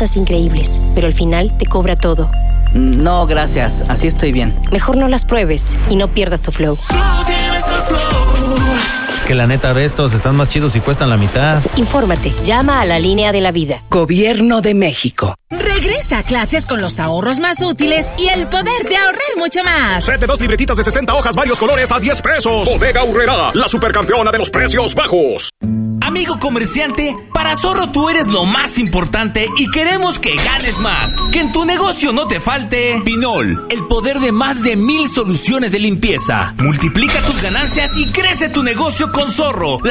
cosas increíbles, pero al final te cobra todo. No, gracias. Así estoy bien. Mejor no las pruebes y no pierdas tu flow. Es que la neta, estos están más chidos y cuestan la mitad. Infórmate, llama a la línea de la vida. Gobierno de México. Regresa a clases con los ahorros más útiles y el poder de ahorrar mucho más. Set de 2 libretitas de 60 hojas, varios colores a 10 pesos. Bodega Aurrerá, la supercampeona de los precios bajos. Amigo comerciante, para Zorro tú eres lo más importante y queremos que ganes más. Que en tu negocio no te falte Pinol, el poder de más de 1000 soluciones de limpieza. Multiplica tus ganancias y crece tu negocio con Zorro,